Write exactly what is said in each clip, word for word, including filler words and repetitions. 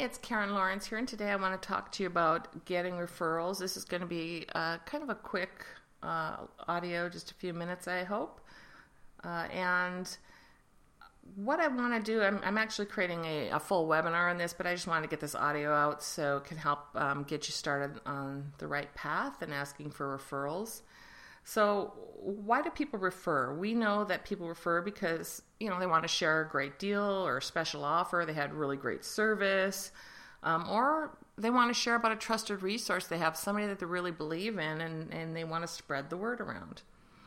Hey, it's Karen Lawrence here, and today I want to talk to you about getting referrals. This is going to be uh, kind of a quick uh, audio, just a few minutes, I hope. Uh, and what I want to do, I'm, I'm actually creating a, a full webinar on this, but I just want to get this audio out so it can help um, get you started on the right path and asking for referrals. So why do people refer? We know that people refer because, you know, they want to share a great deal or a special offer. They had really great service, um, or they want to share about a trusted resource. They have somebody that they really believe in, and, and they want to spread the word around.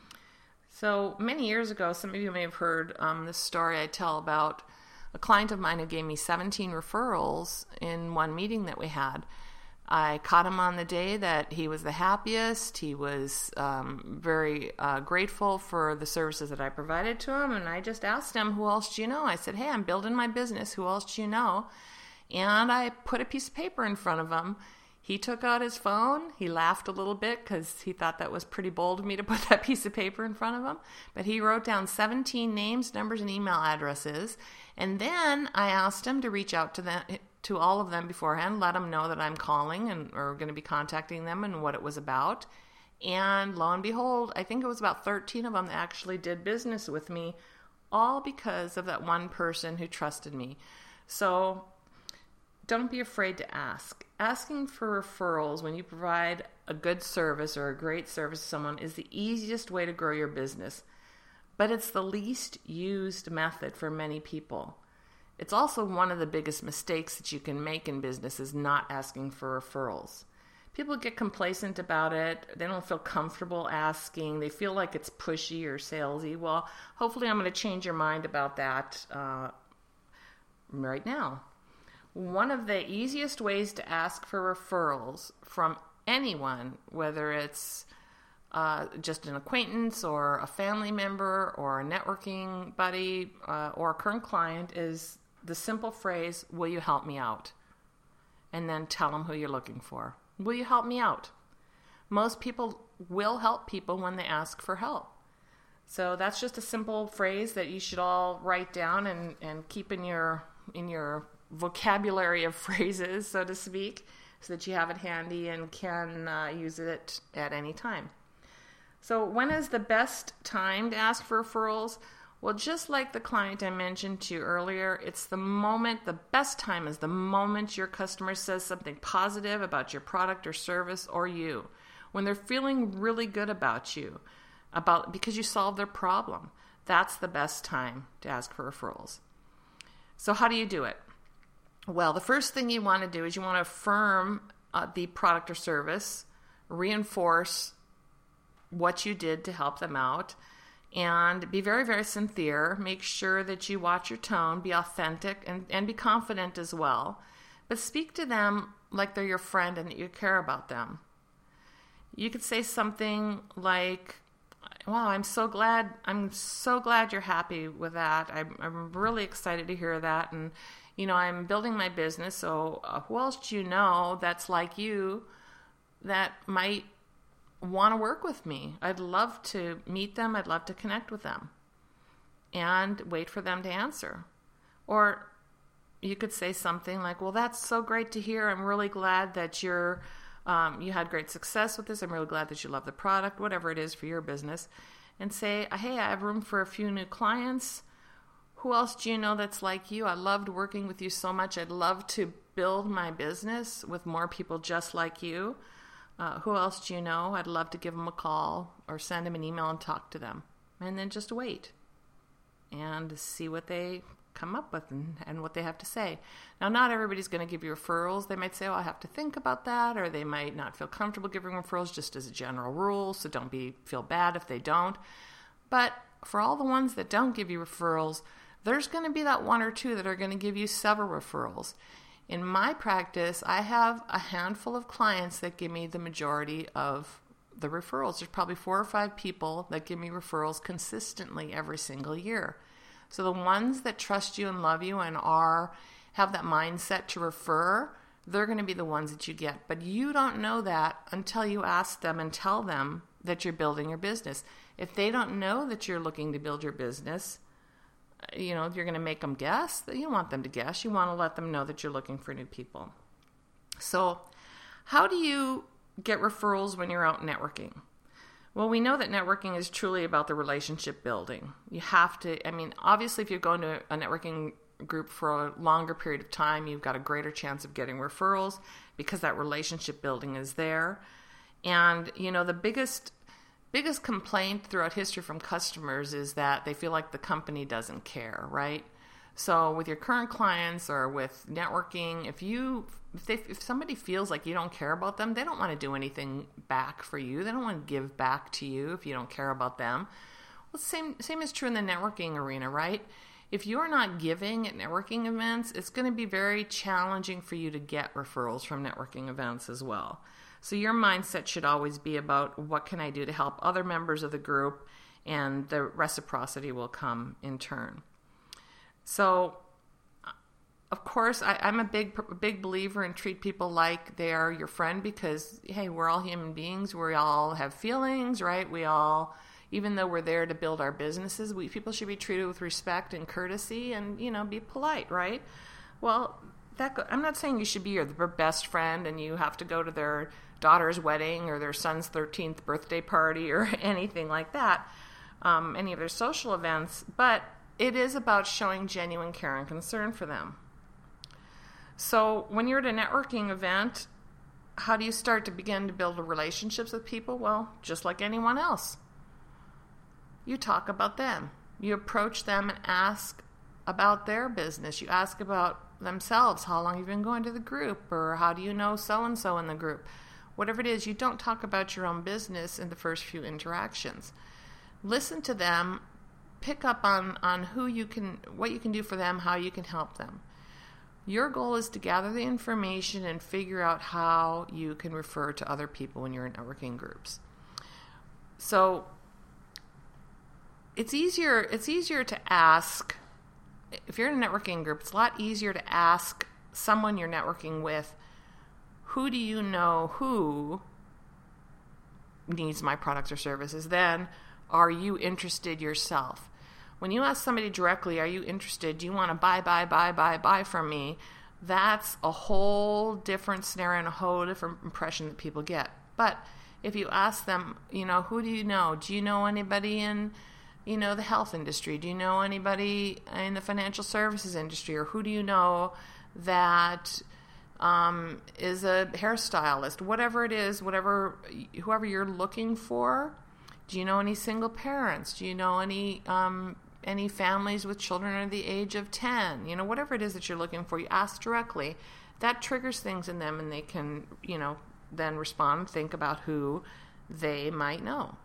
So many years ago, some of you may have heard um, this story I tell about a client of mine who gave me seventeen referrals in one meeting that we had. I caught him on the day that he was the happiest. He was um, very uh, grateful for the services that I provided to him. And I just asked him, who else do you know? I said, hey, I'm building my business. Who else do you know? And I put a piece of paper in front of him. He took out his phone. He laughed a little bit because he thought that was pretty bold of me to put that piece of paper in front of him. But he wrote down seventeen names, numbers, and email addresses. And then I asked him to reach out to them, to all of them beforehand, let them know that I'm calling and or going to be contacting them and what it was about. And lo and behold, I think it was about thirteen of them that actually did business with me, all because of that one person who trusted me. So don't be afraid to ask. Asking for referrals when you provide a good service or a great service to someone is the easiest way to grow your business, but it's the least used method for many people. It's also one of the biggest mistakes that you can make in business is not asking for referrals. People get complacent about it. They don't feel comfortable asking. They feel like it's pushy or salesy. Well, hopefully I'm going to change your mind about that uh, right now. One of the easiest ways to ask for referrals from anyone, whether it's uh, just an acquaintance or a family member or a networking buddy uh, or a current client, is the simple phrase, will you help me out? And then tell them who you're looking for. Will you help me out? Most people will help people when they ask for help. So that's just a simple phrase that you should all write down and, and keep in your in your vocabulary of phrases, so to speak, so that you have it handy and can uh, use it at any time. So when is the best time to ask for referrals? Well, just like the client I mentioned to you earlier, it's the moment, the best time is the moment your customer says something positive about your product or service or you. When they're feeling really good about you, about because you solved their problem. That's the best time to ask for referrals. So how do you do it? Well, the first thing you want to do is you want to affirm uh, the product or service, reinforce what you did to help them out, and be very, very sincere. Make sure that you watch your tone, be authentic, and, and be confident as well. But speak to them like they're your friend and that you care about them. You could say something like, wow, I'm so glad, I'm so glad you're happy with that. I'm, I'm really excited to hear that. And, you know, I'm building my business, so uh, who else do you know that's like you that might want to work with me? I'd love to meet them. I'd love to connect with them. And wait for them to answer. Or you could say something like, well, that's so great to hear. I'm really glad that you're, um, you had great success with this. I'm really glad that you love the product, whatever it is for your business. And say, hey, I have room for a few new clients. Who else do you know that's like you? I loved working with you so much. I'd love to build my business with more people just like you. Uh, who else do you know? I'd love to give them a call or send them an email and talk to them. And then just wait and see what they come up with and, and what they have to say. Now, not everybody's going to give you referrals. They might say, oh, I have to think about that, or they might not feel comfortable giving referrals just as a general rule, so don't be feel bad if they don't. But for all the ones that don't give you referrals, there's going to be that one or two that are going to give you several referrals. In my practice, I have a handful of clients that give me the majority of the referrals. There's probably four or five people that give me referrals consistently every single year. So the ones that trust you and love you and are have that mindset to refer, they're going to be the ones that you get. But you don't know that until you ask them and tell them that you're building your business. If they don't know that you're looking to build your business, You know, you're going to make them guess. You don't want them to guess. You want to let them know that you're looking for new people. So how do you get referrals when you're out networking? Well, we know that networking is truly about the relationship building. You have to, I mean, obviously if you're going to a networking group for a longer period of time, you've got a greater chance of getting referrals because that relationship building is there. And, you know, the biggest biggest complaint throughout history from customers is that they feel like the company doesn't care, right? So with your current clients or with networking, if you if, they, if somebody feels like you don't care about them, they don't want to do anything back for you. They don't want to give back to you if you don't care about them. Well, same same is true in the networking arena, right? If you're not giving at networking events, it's going to be very challenging for you to get referrals from networking events as well. So your mindset should always be about what can I do to help other members of the group, and the reciprocity will come in turn. So, of course, I, I'm a big big believer in treat people like they are your friend because, hey, we're all human beings. We all have feelings, right? We all, even though we're there to build our businesses, we people should be treated with respect and courtesy and, you know, be polite, right? Well, that I'm not saying you should be your best friend and you have to go to their daughter's wedding or their son's thirteenth birthday party or anything like that, um, any of their social events, but it is about showing genuine care and concern for them. So when you're at a networking event, how do you start to begin to build relationships with people? Well, just like anyone else. You talk about them. You approach them and ask about their business. You ask about themselves, how long you've been going to the group, or how do you know so-and-so in the group? Whatever it is, you don't talk about your own business in the first few interactions. Listen to them, pick up on, on who you can, what you can do for them, how you can help them. Your goal is to gather the information and figure out how you can refer to other people when you're in networking groups. So it's easier, it's easier to ask, if you're in a networking group, it's a lot easier to ask someone you're networking with, who do you know who needs my products or services? Then, are you interested yourself? When you ask somebody directly, are you interested? Do you want to buy, buy, buy, buy, buy from me? That's a whole different scenario and a whole different impression that people get. But if you ask them, you know, who do you know? Do you know anybody in, you know, the health industry? Do you know anybody in the financial services industry? Or who do you know that um, is a hairstylist? Whatever it is, whatever, whoever you're looking for. Do you know any single parents? Do you know any um, any families with children under the age of ten? You know, whatever it is that you're looking for, you ask directly. That triggers things in them, and they can, you know, then respond and think about who they might know.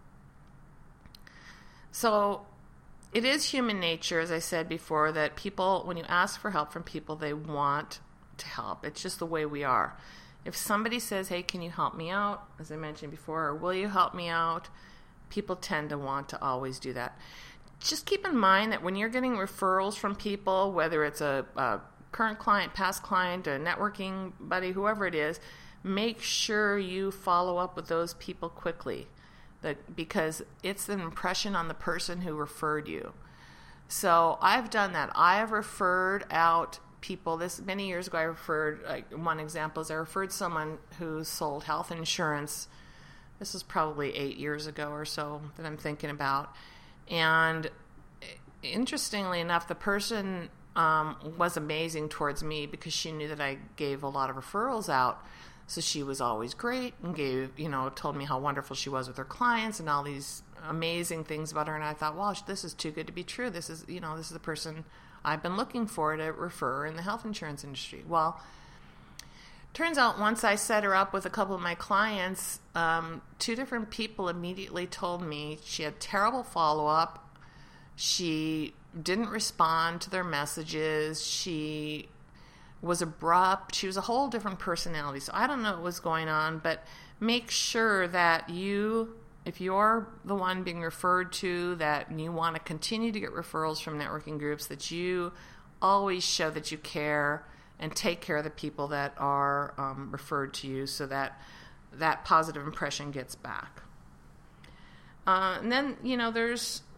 So it is human nature, as I said before, that people, when you ask for help from people, they want to help. It's just the way we are. If somebody says, hey, can you help me out, as I mentioned before, or will you help me out, people tend to want to always do that. Just keep in mind that when you're getting referrals from people, whether it's a, a current client, past client, a networking buddy, whoever it is, make sure you follow up with those people quickly, that, because it's an impression on the person who referred you. So I've done that. I have referred out people. This many years ago, I referred, like one example is I referred someone who sold health insurance. This was probably eight years ago or so that I'm thinking about. And interestingly enough, the person um, was amazing towards me because she knew that I gave a lot of referrals out. So she was always great and gave, you know, told me how wonderful she was with her clients and all these amazing things about her. And I thought, wow, this is too good to be true. This is, you know, this is the person I've been looking for to refer in the health insurance industry. Well, turns out once I set her up with a couple of my clients, um, two different people immediately told me she had terrible follow-up. She didn't respond to their messages. She was abrupt. She was a whole different personality. So I don't know what was going on, but make sure that you, if you're the one being referred to, that you want to continue to get referrals from networking groups, that you always show that you care and take care of the people that are um, referred to you so that that positive impression gets back. Uh, and then, you know, there's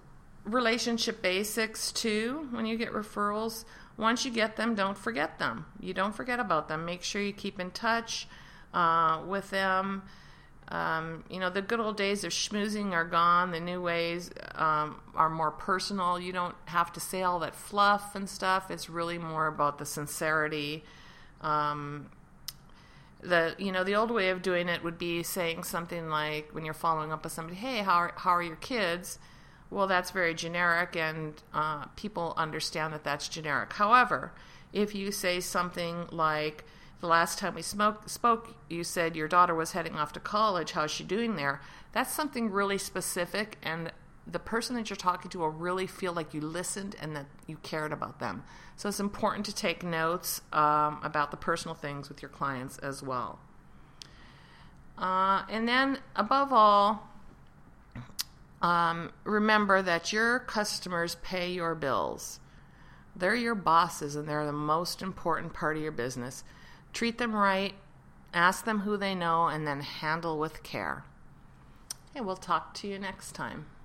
relationship basics too when you get referrals. Once you get them, don't forget them. You don't forget about them. Make sure you keep in touch uh, with them. Um, you know, the good old days of schmoozing are gone. The new ways um, are more personal. You don't have to say all that fluff and stuff. It's really more about the sincerity. Um, the you know the old way of doing it would be saying something like, when you're following up with somebody, "Hey, how are, how are your kids?" Well, that's very generic, and uh, people understand that that's generic. However, if you say something like, "The last time we smoke, spoke, you said your daughter was heading off to college. How's she doing there?" That's something really specific, and the person that you're talking to will really feel like you listened and that you cared about them. So it's important to take notes um, about the personal things with your clients as well. Uh, and then, above all, um, remember that your customers pay your bills. They're your bosses, and they're the most important part of your business. Treat them right, ask them who they know, and then handle with care. Okay, we'll talk to you next time.